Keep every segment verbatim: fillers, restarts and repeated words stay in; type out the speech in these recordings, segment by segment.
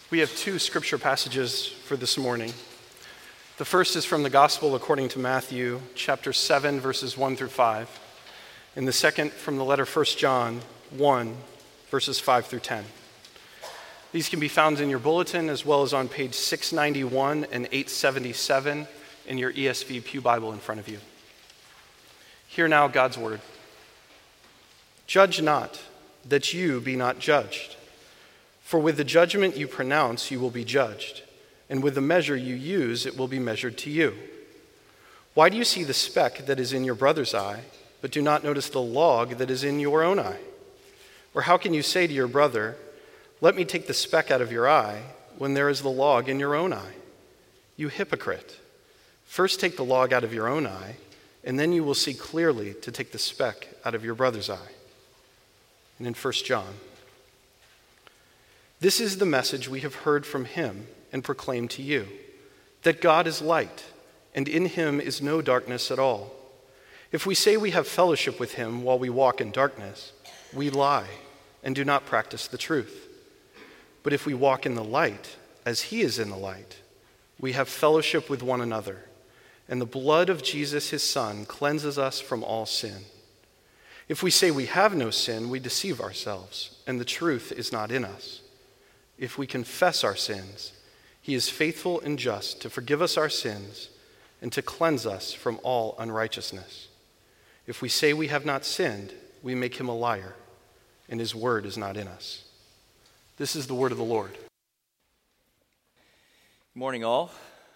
We have two scripture passages for this morning. The first is from the Gospel according to Matthew, chapter seven, verses one through five. And the second from the letter First John one, verses five through ten. These can be found in your bulletin as well as on page six ninety-one and eight seventy-seven in your E S V Pew Bible in front of you. Hear now God's word. Judge not, that you be not judged. For with the judgment you pronounce, you will be judged, and with the measure you use, it will be measured to you. Why do you see the speck that is in your brother's eye, but do not notice the log that is in your own eye? Or how can you say to your brother, let me take the speck out of your eye, when there is the log in your own eye? You hypocrite. First take the log out of your own eye, and then you will see clearly to take the speck out of your brother's eye. And in First John, this is the message we have heard from him and proclaim to you, that God is light, and in him is no darkness at all. If we say we have fellowship with him while we walk in darkness, we lie and do not practice the truth. But if we walk in the light, as he is in the light, we have fellowship with one another, and the blood of Jesus his Son cleanses us from all sin. If we say we have no sin, we deceive ourselves, and the truth is not in us. If we confess our sins, he is faithful and just to forgive us our sins and to cleanse us from all unrighteousness. If we say we have not sinned, we make him a liar, and his word is not in us. This is the word of the Lord. Good morning, all.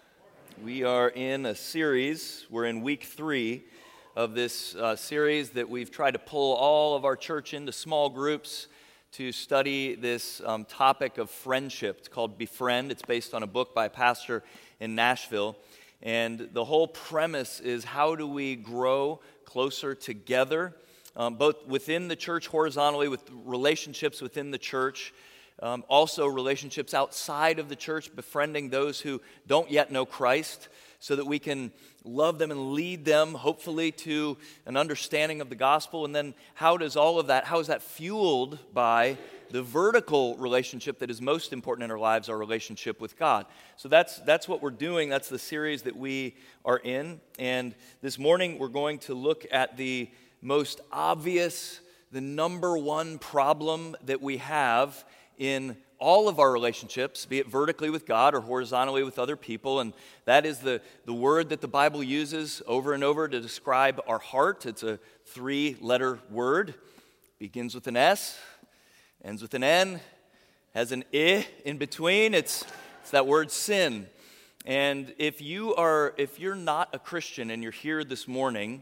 We are in a series. We're in week three of this uh, series that we've tried to pull all of our church into small groups to study this um, topic of friendship. It's called Befriend. It's based on a book by a pastor in Nashville. And the whole premise is, how do we grow closer together, um, both within the church horizontally, with relationships within the church, um, also relationships outside of the church, befriending those who don't yet know Christ, so that we can love them and lead them, hopefully, to an understanding of the gospel. And then how does all of that, how is that fueled by the vertical relationship that is most important in our lives, our relationship with God? So that's that's what we're doing. That's the series that we are in. And this morning we're going to look at the most obvious, the number one problem that we have in all of our relationships, be it vertically with God or horizontally with other people, and that is the, the word that the Bible uses over and over to describe our heart. It's a three-letter word, begins with an S, ends with an N, has an I in between. It's, it's that word sin. And if you are, if you're not a Christian and you're here this morning,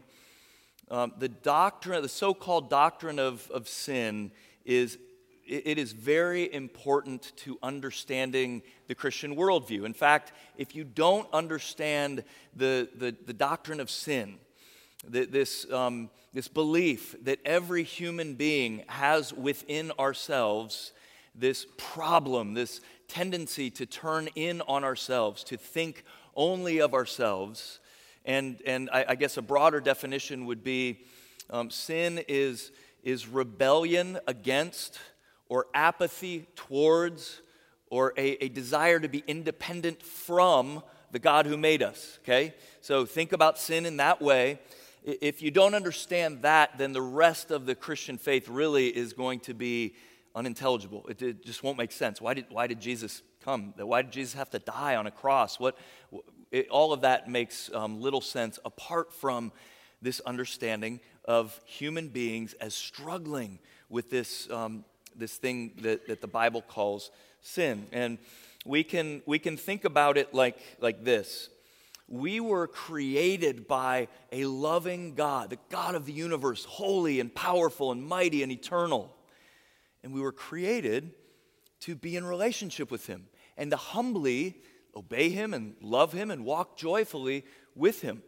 um, the doctrine, the so-called doctrine of, of sin is it is very important to understanding the Christian worldview. In fact, if you don't understand the, the, the doctrine of sin, the, this, um, this belief that every human being has within ourselves this problem, this tendency to turn in on ourselves, to think only of ourselves, and, and I, I guess a broader definition would be um, sin is, is rebellion against or apathy towards, or a, a desire to be independent from the God who made us, okay? So think about sin in that way. If you don't understand that, then the rest of the Christian faith really is going to be unintelligible. It, it just won't make sense. Why did, why did Jesus come? Why did Jesus have to die on a cross? What? It, all of that makes um, little sense apart from this understanding of human beings as struggling with this um, this thing that, that the Bible calls sin. And we can we can think about it like, like this. We were created by a loving God, the God of the universe, holy and powerful and mighty and eternal. And we were created to be in relationship with him and to humbly obey him and love him and walk joyfully with him.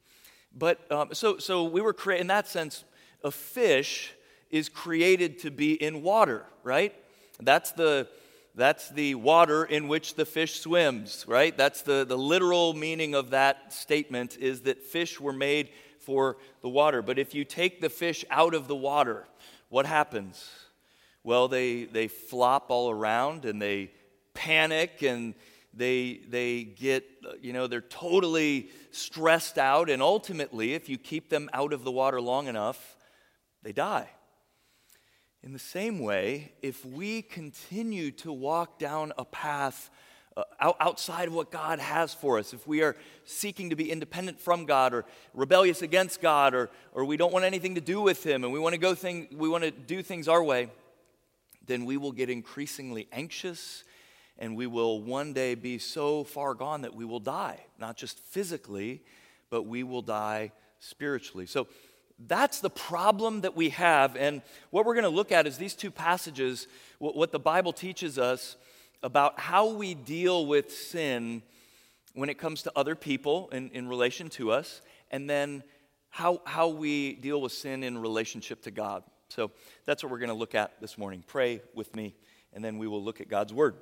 But um, so so we were created, in that sense, a fish is created to be in water, right? That's the that's the water in which the fish swims, right? That's the, the literal meaning of that statement, is that fish were made for the water. But if you take the fish out of the water, what happens? Well, they, they flop all around and they panic and they they get, you know, they're totally stressed out, and ultimately, if you keep them out of the water long enough, they die. In the same way, if we continue to walk down a path uh, outside of what God has for us, if we are seeking to be independent from God or rebellious against God, or or we don't want anything to do with Him, and we want to go thing we want to do things our way, then we will get increasingly anxious, and we will one day be so far gone that we will die, not just physically, but we will die spiritually. So that's the problem that we have, and what we're going to look at is these two passages, what the Bible teaches us about how we deal with sin when it comes to other people in, in relation to us, and then how, how we deal with sin in relationship to God. So that's what we're going to look at this morning. Pray with me, and then we will look at God's Word.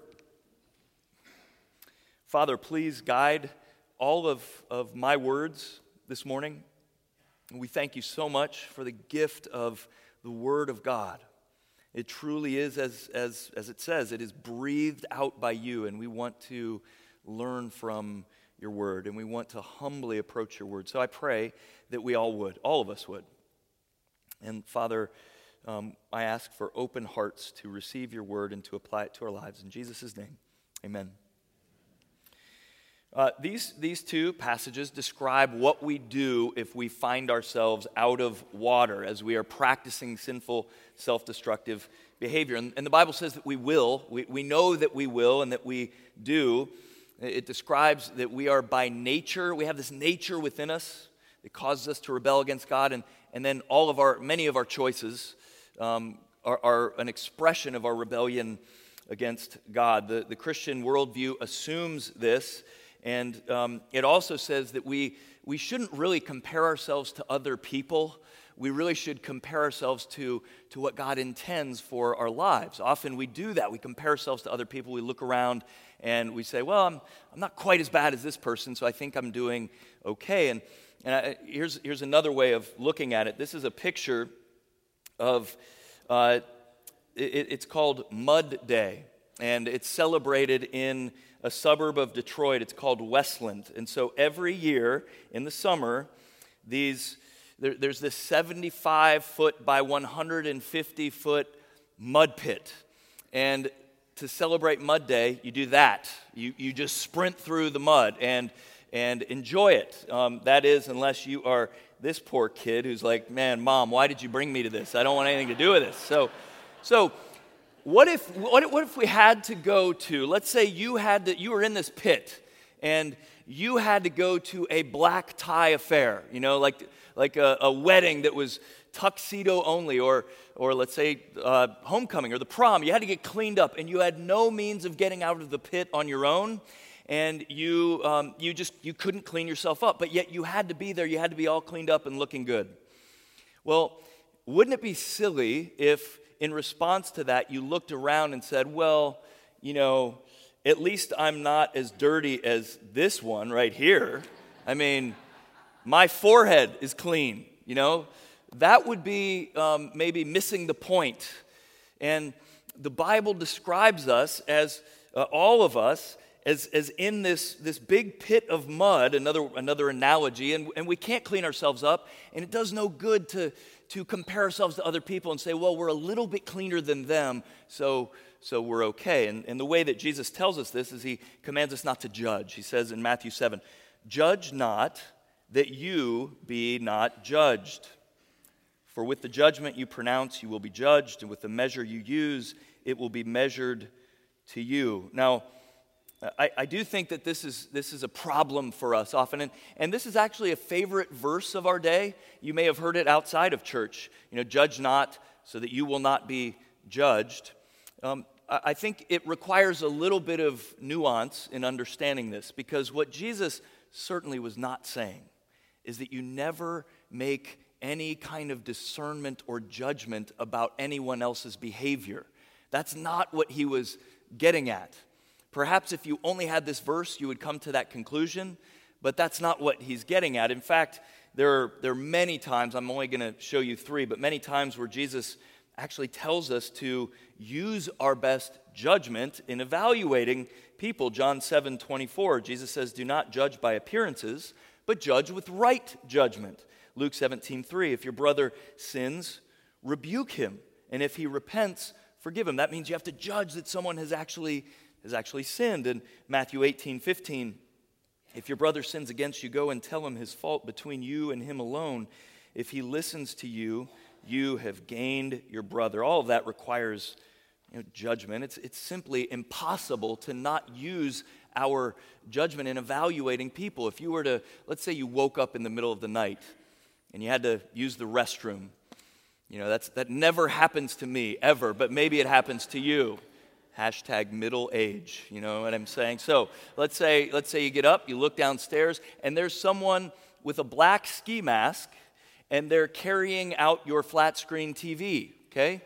Father, please guide all of, of my words this morning. We thank you so much for the gift of the Word of God. It truly is, as, as, as it says, it is breathed out by you, and we want to learn from your Word, and we want to humbly approach your Word. So I pray that we all would, all of us would. And Father, um, I ask for open hearts to receive your Word and to apply it to our lives. In Jesus' name, amen. Uh, these, these two passages describe what we do if we find ourselves out of water as we are practicing sinful, self-destructive behavior. And, and the Bible says that we will. We, we know that we will and that we do. It describes that we are by nature, we have this nature within us that causes us to rebel against God. And, and then all of our, many of our choices um, are, are an expression of our rebellion against God. The, the Christian worldview assumes this. And um, it also says that we, we shouldn't really compare ourselves to other people. We really should compare ourselves to, to what God intends for our lives. Often we do that. We compare ourselves to other people. We look around and we say, well, I'm, I'm not quite as bad as this person, so I think I'm doing okay. And, and I, here's, here's another way of looking at it. This is a picture of, uh, it, it's called Mud Day. And it's celebrated in a suburb of Detroit. It's called Westland. And so every year in the summer, these there, there's this seventy-five foot by one hundred fifty foot mud pit. And to celebrate Mud Day, you do that. You, you just sprint through the mud and, and enjoy it. Um, that is, unless you are this poor kid who's like, man, Mom, why did you bring me to this? I don't want anything to do with this. So, so What if what, what if we had to go to, let's say you had to, you were in this pit and you had to go to a black tie affair, you know, like like a, a wedding that was tuxedo only, or or let's say uh, homecoming or the prom. You had to get cleaned up, and you had no means of getting out of the pit on your own, and you um, you just you couldn't clean yourself up, but yet you had to be there. You had to be all cleaned up and looking good. Well, wouldn't it be silly if, in response to that, you looked around and said, well, you know, at least I'm not as dirty as this one right here. I mean, my forehead is clean, you know? That would be um, maybe missing the point. And the Bible describes us as, uh, all of us, as, as in this, this big pit of mud, another, another analogy, and, and we can't clean ourselves up, and it does no good to to compare ourselves to other people and say, well, we're a little bit cleaner than them, so so we're okay. And, and the way that Jesus tells us this is he commands us not to judge. He says in Matthew seven, judge not that you be not judged. For with the judgment you pronounce, you will be judged, and with the measure you use, it will be measured to you. Now, I, I do think that this is this is a problem for us often, and, and this is actually a favorite verse of our day. You may have heard it outside of church. You know, judge not so that you will not be judged. Um, I, I think it requires a little bit of nuance in understanding this, because what Jesus certainly was not saying is that you never make any kind of discernment or judgment about anyone else's behavior. That's not what he was getting at. Perhaps if you only had this verse, you would come to that conclusion, but that's not what he's getting at. In fact, there are, there are many times, I'm only going to show you three, but many times where Jesus actually tells us to use our best judgment in evaluating people. John seven twenty-four, Jesus says, do not judge by appearances, but judge with right judgment. Luke seventeen three, if your brother sins, rebuke him, and if he repents, forgive him. That means you have to judge that someone has actually, has actually sinned. And Matthew eighteen fifteen, if your brother sins against you, go and tell him his fault between you and him alone. If he listens to you, you have gained your brother. All of that requires, you know, judgment. It's, it's simply impossible to not use our judgment in evaluating people. If you were to, let's say you woke up in the middle of the night and you had to use the restroom. You know, that's that never happens to me, ever, but maybe it happens to you. Hashtag middle age, you know what I'm saying? So let's say, let's say you get up, you look downstairs, and there's someone with a black ski mask, and they're carrying out your flat screen T V, okay?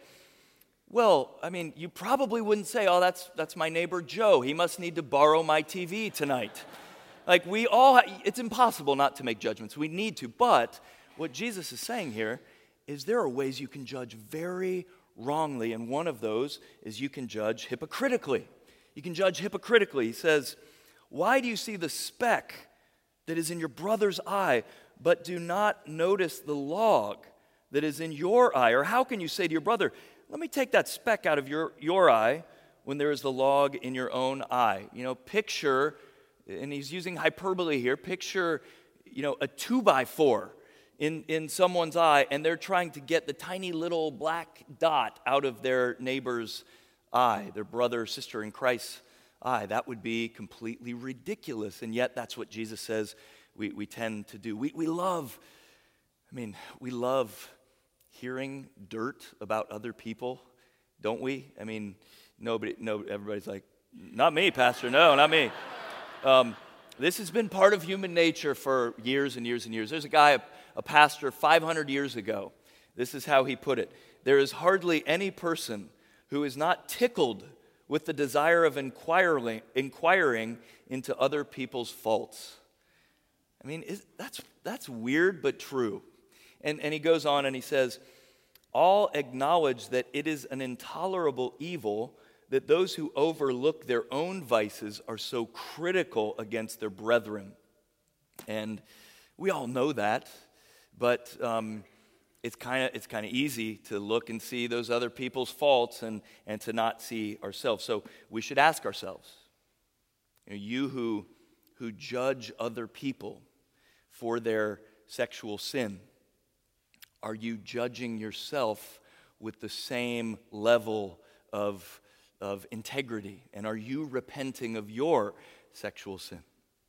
Well, I mean, you probably wouldn't say, oh, that's that's my neighbor Joe. He must need to borrow my T V tonight. Like we all, ha- it's impossible not to make judgments. We need to, but what Jesus is saying here is there are ways you can judge very wrongly, and one of those is you can judge hypocritically. You can judge hypocritically. He says, why do you see the speck that is in your brother's eye, but do not notice the log that is in your eye? Or how can you say to your brother, let me take that speck out of your, your eye when there is the log in your own eye? You know, picture, and he's using hyperbole here, picture, you know, a two by four in, in someone's eye, and they're trying to get the tiny little black dot out of their neighbor's eye, their brother or sister in Christ's eye. That would be completely ridiculous, and yet that's what Jesus says we, we tend to do. We, we love, I mean, we love hearing dirt about other people, don't we? I mean, nobody, no, everybody's like, not me, Pastor, no, not me. Um, this has been part of human nature for years and years and years. There's a guy, a, a pastor five hundred years ago. This is how he put it. There is hardly any person who is not tickled with the desire of inquiring, inquiring into other people's faults. I mean, is, that's, that's weird but true. And, and he goes on and he says, all acknowledge that it is an intolerable evil that those who overlook their own vices are so critical against their brethren. And we all know that, but um, it's kind of it's kind of easy to look and see those other people's faults and, and to not see ourselves. So we should ask ourselves, you know, you who, who judge other people for their sexual sin, are you judging yourself with the same level of, of integrity? And are you repenting of your sexual sin?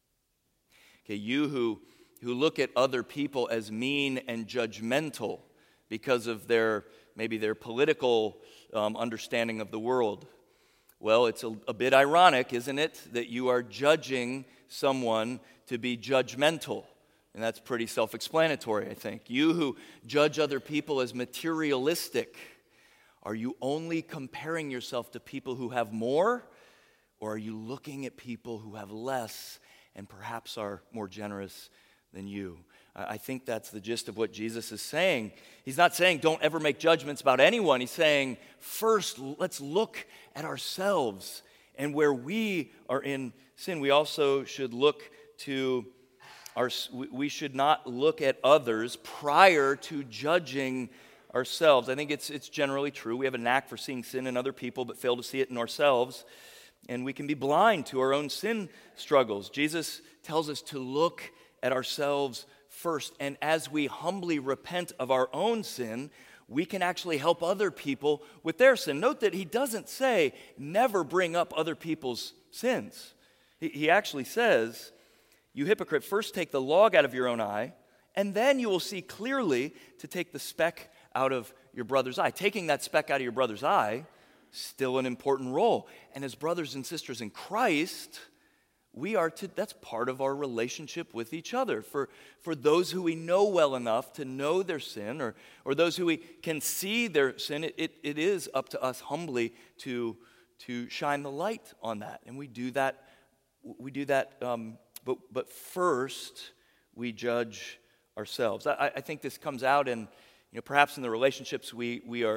Okay, you who, who look at other people as mean and judgmental because of their, maybe their political um, understanding of the world. Well, it's a, a bit ironic, isn't it, that you are judging someone to be judgmental. And that's pretty self-explanatory, I think. You who judge other people as materialistic, are you only comparing yourself to people who have more? Or are you looking at people who have less and perhaps are more generous than you? I think that's the gist of what Jesus is saying. He's not saying don't ever make judgments about anyone. He's saying first let's look at ourselves and where we are in sin. We also should look to Our, we should not look at others prior to judging ourselves. I think it's it's generally true. We have a knack for seeing sin in other people but fail to see it in ourselves. And we can be blind to our own sin struggles. Jesus tells us to look at ourselves first. And as we humbly repent of our own sin, we can actually help other people with their sin. Note that he doesn't say never bring up other people's sins. He, he actually says, you hypocrite, first take the log out of your own eye, and then you will see clearly to take the speck out of your brother's eye. Taking that speck out of your brother's eye, still an important role. And as brothers and sisters in Christ, we are to, that's part of our relationship with each other. For, for those who we know well enough to know their sin, or, or those who we can see their sin, it, it, it is up to us humbly to, to shine the light on that. And we do that, we do that um, But but first, we judge ourselves. I, I think this comes out in, you know, perhaps in the relationships we, we are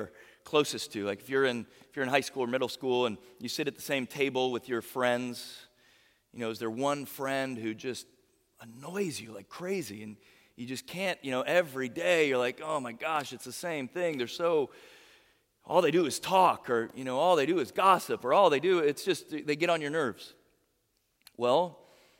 closest to. Like if you're in if you're in high school or middle school and you sit at the same table with your friends, you know, is there one friend who just annoys you like crazy and you just can't, you know, every day you're like, oh my gosh, it's the same thing. They're so, all they do is talk, or, you know, all they do is gossip, or all they do, it's just, they get on your nerves. Well,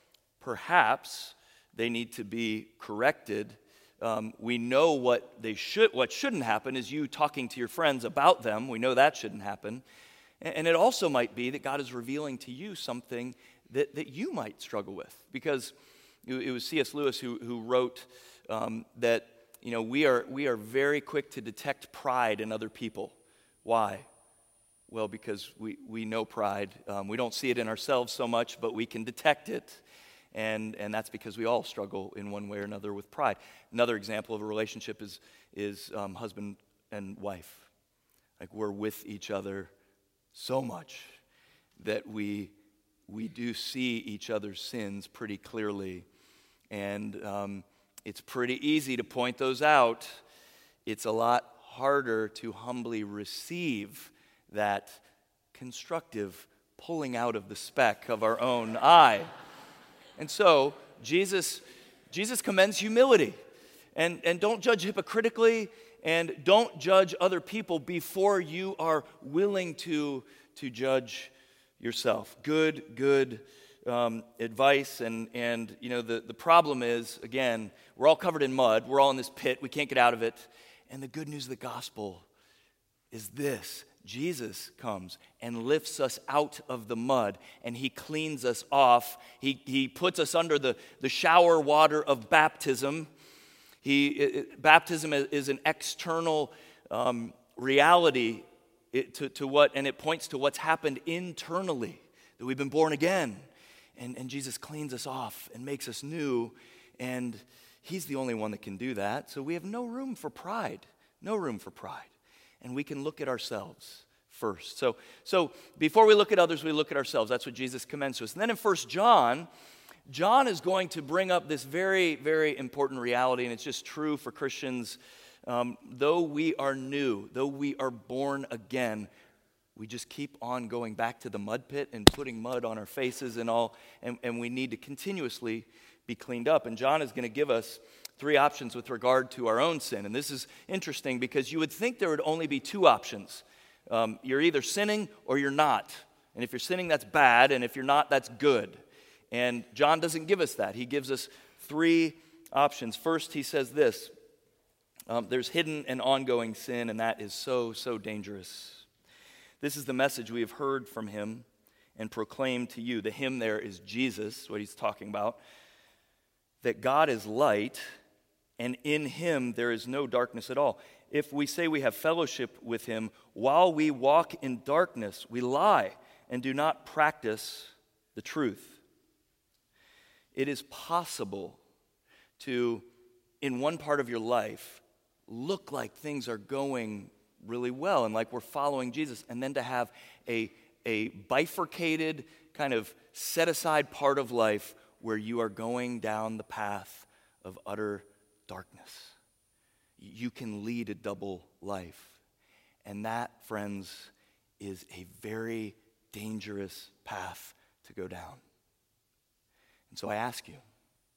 perhaps they need to be corrected. Um, we know what they should, what shouldn't happen is you talking to your friends about them. We know that shouldn't happen. And, and it also might be that God is revealing to you something that, that you might struggle with, because it was C S Lewis who, who wrote um, that, you know, we are, we are very quick to detect pride in other people. Why? Well, because we, we know pride. Um, we don't see it in ourselves so much, but we can detect it. And, and that's because we all struggle in one way or another with pride. Another example of a relationship is, is um, husband and wife. Like we're with each other so much that we, we do see each other's sins pretty clearly. And um, it's pretty easy to point those out. It's a lot harder to humbly receive that constructive pulling out of the speck of our own eye. And so Jesus, Jesus commends humility. And, and don't judge hypocritically, and don't judge other people before you are willing to, to judge yourself. Good, good Um, advice, and, and you know, the, the problem is, again, we're all covered in mud. We're all in this pit. We can't get out of it. And the good news of the gospel is this. Jesus comes and lifts us out of the mud, and he cleans us off. He, he puts us under the, the shower water of baptism. He, it, baptism is an external um, reality it, to, to what, and it points to what's happened internally, that we've been born again. And, and Jesus cleans us off and makes us new, and he's the only one that can do that. So we have no room for pride, no room for pride. And we can look at ourselves first. So, so before we look at others, we look at ourselves. That's what Jesus commends to us. And then in First John, John is going to bring up this very, very important reality, and it's just true for Christians. Um, though we are new, though we are born again, we just keep on going back to the mud pit and putting mud on our faces and all, and, and we need to continuously be cleaned up. And John is going to give us three options with regard to our own sin. And this is interesting because you would think there would only be two options. Um, you're either sinning or you're not. And if you're sinning, that's bad, and if you're not, that's good. And John doesn't give us that. He gives us three options. First, he says this, um, there's hidden and ongoing sin, and that is so, so dangerous. This is the message we have heard from him and proclaimed to you. The him there is Jesus, what he's talking about. That God is light, and in him there is no darkness at all. If we say we have fellowship with him while we walk in darkness, we lie and do not practice the truth. It is possible to, in one part of your life, look like things are going really well and like we're following Jesus, and then to have a, a bifurcated, kind of set-aside part of life where you are going down the path of utter darkness. You can lead a double life. And that, friends, is a very dangerous path to go down. And so I ask you,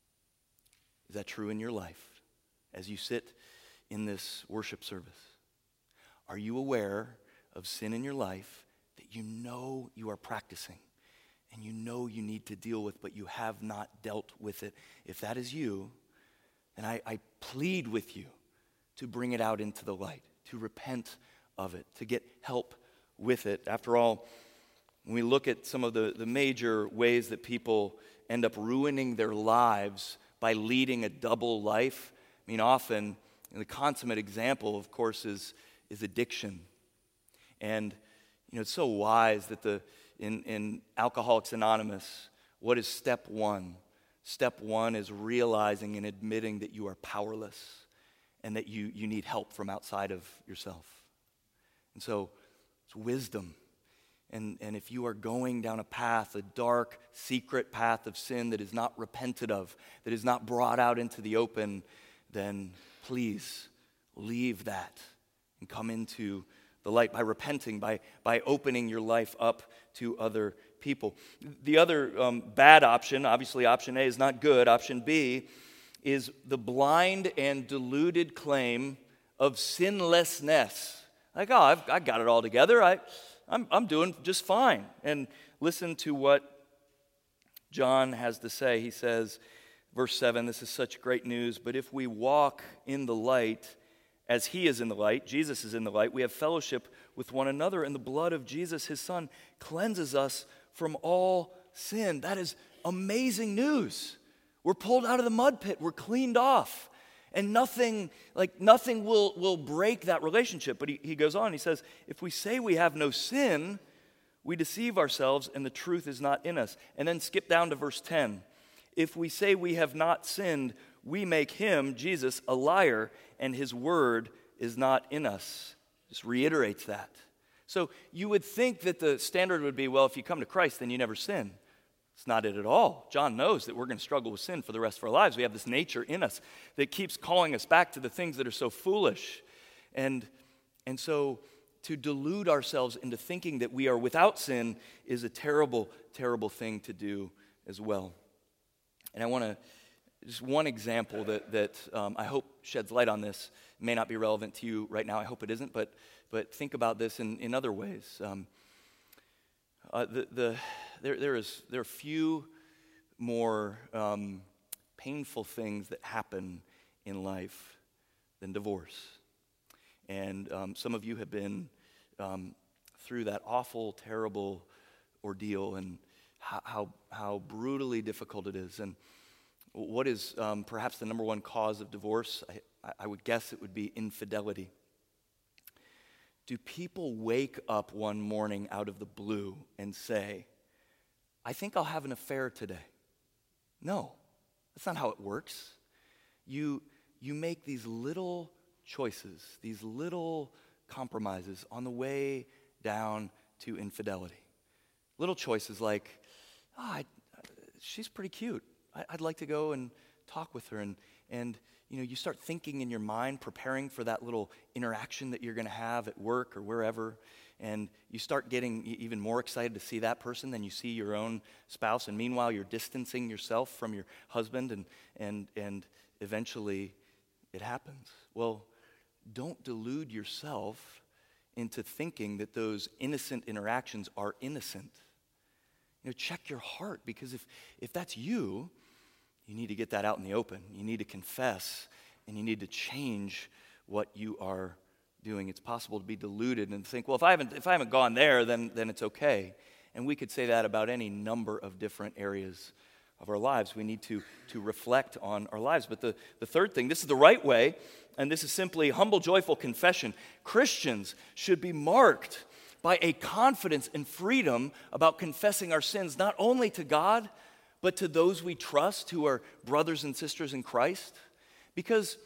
is that true in your life as you sit in this worship service? Are you aware of sin in your life that you know you are practicing and you know you need to deal with, but you have not dealt with it? If that is you, then I, I plead with you to bring it out into the light, to repent of it, to get help with it. After all, when we look at some of the, the major ways that people end up ruining their lives by leading a double life, I mean, often, and the consummate example, of course, is, is addiction. And, you know, it's so wise that the in, in Alcoholics Anonymous, what is step one? Step one is realizing and admitting that you are powerless and that you, you need help from outside of yourself. And so it's wisdom. And, and if you are going down a path, a dark, secret path of sin that is not repented of, that is not brought out into the open, then please leave that and come into the light, by repenting, by, by opening your life up to other people. The other um, bad option, obviously option A is not good. Option B is the blind and deluded claim of sinlessness. Like, oh, I've, I got it all together. I, I'm, I'm doing just fine. And listen to what John has to say. He says, verse seven, this is such great news. But if we walk in the light as he is in the light, Jesus is in the light, we have fellowship with one another, and the blood of Jesus, his son, cleanses us from all sin. That is amazing news. We're pulled out of the mud pit. We're cleaned off. And nothing, like nothing will, will break that relationship. But he, he goes on, he says, if we say we have no sin, we deceive ourselves and the truth is not in us. And then skip down to verse ten. If we say we have not sinned, we make him, Jesus, a liar, and his word is not in us. Just reiterates that. So you would think that the standard would be, well, if you come to Christ, then you never sin. It's not it at all. John knows that we're going to struggle with sin for the rest of our lives. We have this nature in us that keeps calling us back to the things that are so foolish. And, and so to delude ourselves into thinking that we are without sin is a terrible, terrible thing to do as well. And I want to, just one example that, that um, I hope sheds light on this. It may not be relevant to you right now. I hope it isn't, but, but think about this in, in other ways. Um, uh, the, the, there, there, is, there are few more um, painful things that happen in life than divorce. And um, some of you have been um, through that awful, terrible ordeal, and how, how, how brutally difficult it is. And what is um, perhaps the number one cause of divorce? I, I would guess it would be infidelity. Do people wake up one morning out of the blue and say, I think I'll have an affair today? No, that's not how it works. You, you make these little choices, these little compromises on the way down to infidelity. Little choices like, oh, I, she's pretty cute. I, I'd like to go and talk with her. And, and you know, you start thinking in your mind, preparing for that little interaction that you're going to have at work or wherever. And you start getting even more excited to see that person than you see your own spouse. And meanwhile, you're distancing yourself from your husband, and and and eventually it happens. Well, don't delude yourself into thinking that those innocent interactions are innocent. You know, check your heart, because if, if that's you, you need to get that out in the open. You need to confess, and you need to change what you are doing. It's possible to be deluded and think, well, if I haven't if I haven't gone there, then then it's okay. And we could say that about any number of different areas of our lives. We need to, to reflect on our lives. But the, the third thing, this is the right way, and this is simply humble, joyful confession. Christians should be marked by a confidence and freedom about confessing our sins, not only to God, but to those we trust who are brothers and sisters in Christ, because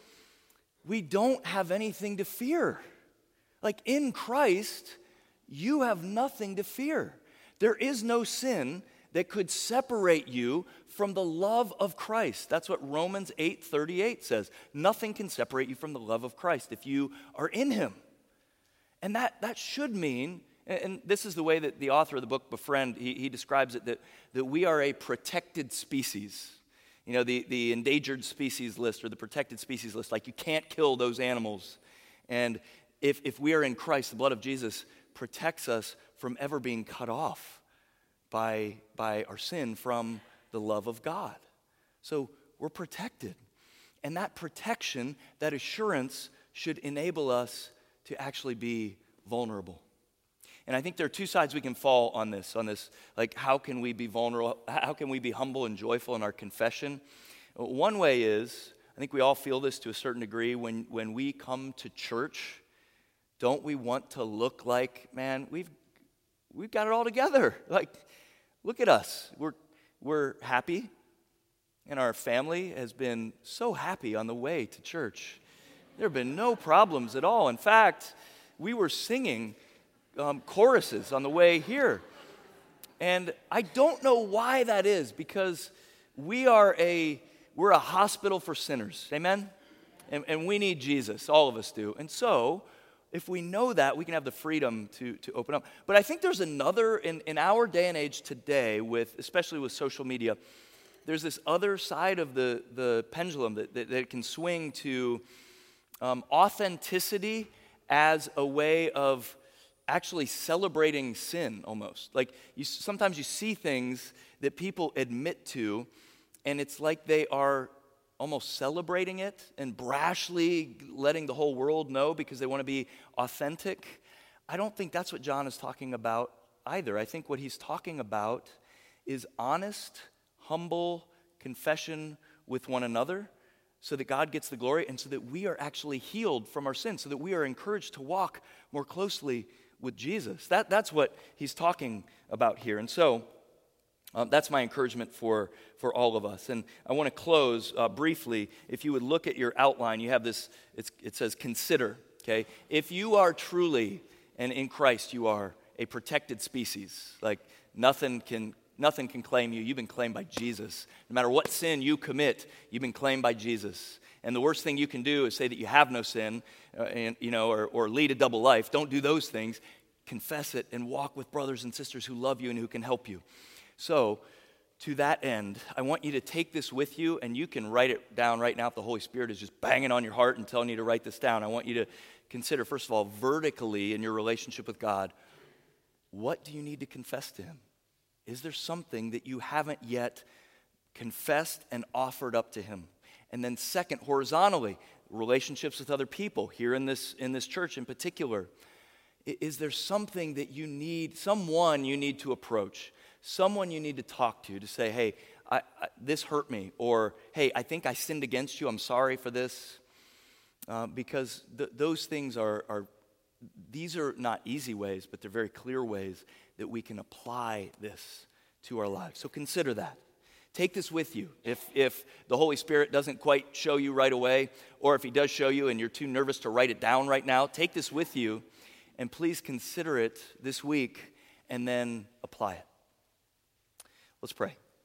we don't have anything to fear. Like in Christ, you have nothing to fear. There is no sin that could separate you from the love of Christ. That's what Romans eight thirty-eight says. Nothing can separate you from the love of Christ if you are in him. And that, that should mean, and this is the way that the author of the book, Befriend, he, he describes it, that, that we are a protected species. You know, the, the endangered species list or the protected species list, like you can't kill those animals. And if, if we are in Christ, the blood of Jesus protects us from ever being cut off by, by our sin from the love of God. So we're protected. And that protection, that assurance, should enable us to actually be vulnerable. And I think there are two sides we can fall on this, on this, like how can we be vulnerable, how can we be humble and joyful in our confession? One way is, I think we all feel this to a certain degree, when, when we come to church, don't we want to look like, man, we've we've got it all together. Like, look at us. We're we're happy, and our family has been so happy on the way to church. There have been no problems at all. In fact, we were singing um, choruses on the way here. And I don't know why that is, because we are a we're a hospital for sinners. Amen? And, and we need Jesus. All of us do. And so if we know that, we can have the freedom to, to open up. But I think there's another, in, in our day and age today, with especially with social media, there's this other side of the, the pendulum that, that, that it can swing to um, authenticity as a way of actually celebrating sin almost. Like you, sometimes you see things that people admit to, and it's like they are almost celebrating it and brashly letting the whole world know because they want to be authentic. I don't think that's what John is talking about either. I think what he's talking about is honest, humble confession with one another so that God gets the glory and so that we are actually healed from our sins, so that we are encouraged to walk more closely with Jesus. That, that's what he's talking about here. And so Um, that's my encouragement for, for all of us. And I want to close uh, briefly. If you would look at your outline, you have this, it's, it says consider, okay? If you are truly, and in Christ you are a protected species, like nothing can, nothing can claim you. You've been claimed by Jesus. No matter what sin you commit, you've been claimed by Jesus. And the worst thing you can do is say that you have no sin, uh, and, you know, or, or lead a double life. Don't do those things. Confess it and walk with brothers and sisters who love you and who can help you. So, to that end, I want you to take this with you, and you can write it down right now if the Holy Spirit is just banging on your heart and telling you to write this down. I want you to consider, first of all, vertically in your relationship with God, what do you need to confess to Him? Is there something that you haven't yet confessed and offered up to Him? And then second, horizontally, relationships with other people, here in this, in this church in particular. Is there something that you need, someone you need to approach? Someone you need to talk to to say, hey, I, I, this hurt me, or hey, I think I sinned against you, I'm sorry for this. Uh, because th- those things are, are, these are not easy ways, but they're very clear ways that we can apply this to our lives. So consider that. Take this with you. If, if the Holy Spirit doesn't quite show you right away, or if He does show you and you're too nervous to write it down right now, take this with you, and please consider it this week, and then apply it. Let's pray.